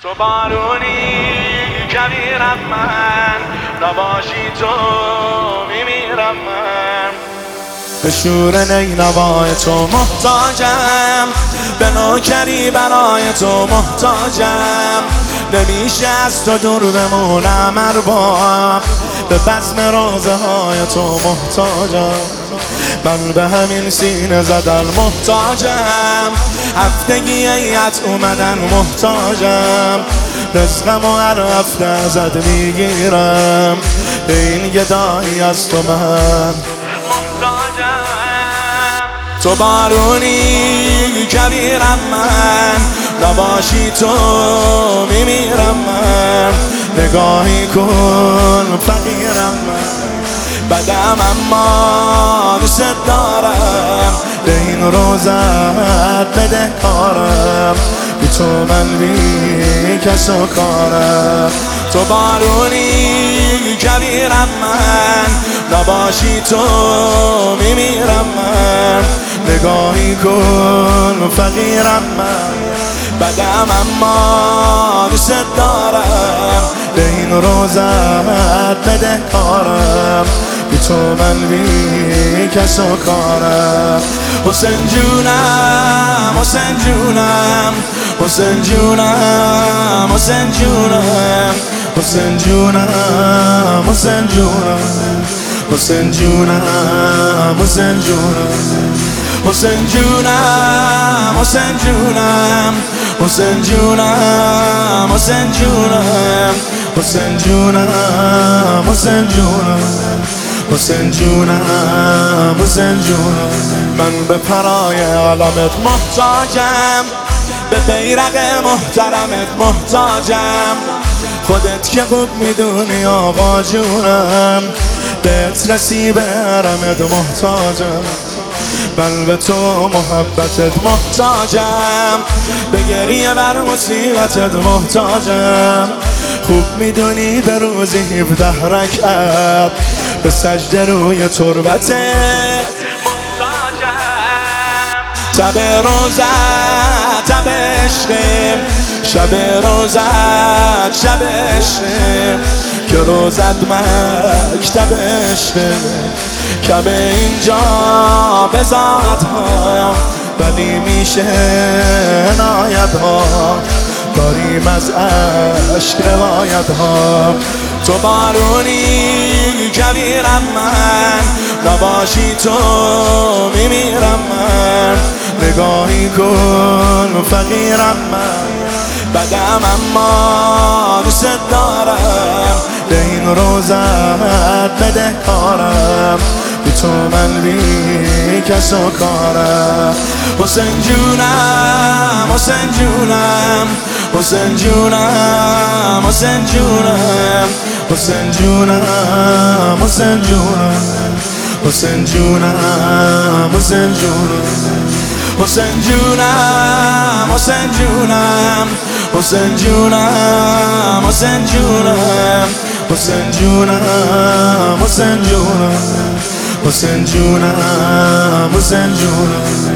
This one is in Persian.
تو بارونی کبیرم من، نباشی تو میمیرم من. به شور نینوای تو محتاجم، به نوکری برای تو محتاجم. نمیشه از تو دور بمونم ارباب، به بزم روزه های تو محتاجم. من به همین سینه زدن محتاجم، هفتگی ایت اومدن محتاجم. رزقم و هر هفته ازت میگیرم، به این گدایی از تو من محتاجم. تو بارونی کبیرم من، نباشی تو میمیرم من. نگاهی کن فقیرم من، بدم اما دوست دارم. به این روزت بده کارم، بی تو من بی کس و کارم. تو بارونی کبیرم من، نباشی تو میمیرم من. نگاهی کن فقیرم من، بدم اما دوست دارم. به این روزت بده کارم، بی تو من بی کس و کارم. حسین جونم، حسین جونم، حسین جونم، حسین جونم، حسین جونم، حسین جونم، حسین جونم، حسین جونم، حسین جونم، حسین جونم، حسین جونم، حسین جونم، حسین جونم، حسین جونم، حسین جونم، حسین جونم. من به پرای علمت محتاجم، به بیرق محترمت محتاجم. خودت که خوب میدونی آقا جونم، بهت رسی به حرمت محتاجم. من به تو محبتت محتاجم، به گریه بر مصیبتت محتاجم. خوب میدونی به روزی 17 رکعت به سجده روی تربتت محتاجم. شب روزت شب عشقیم، شب روزت شب عشقیم. که روزت مکتب عشقه، کب اینجا بذات ها، ولی میشه عنایت ها. داریم از عشق روایت ها. تو بارونی کبیرم من، نباشی تو میمیرم من. نگاهی کن فقیرم من، بدم اما دوست دارم. به این روزت بده کارم، بی تو من بی کس و کارم. حسین جونم، حسین جونم، حسین جونم، حسین جونم، حسین جونم، حسین جونم، حسین جونم، حسین جونم، حسین جونم، حسین جونم، حسین جونم، حسین جونم، حسین جونم، حسین جونم، حسین جونم، حسین جونم.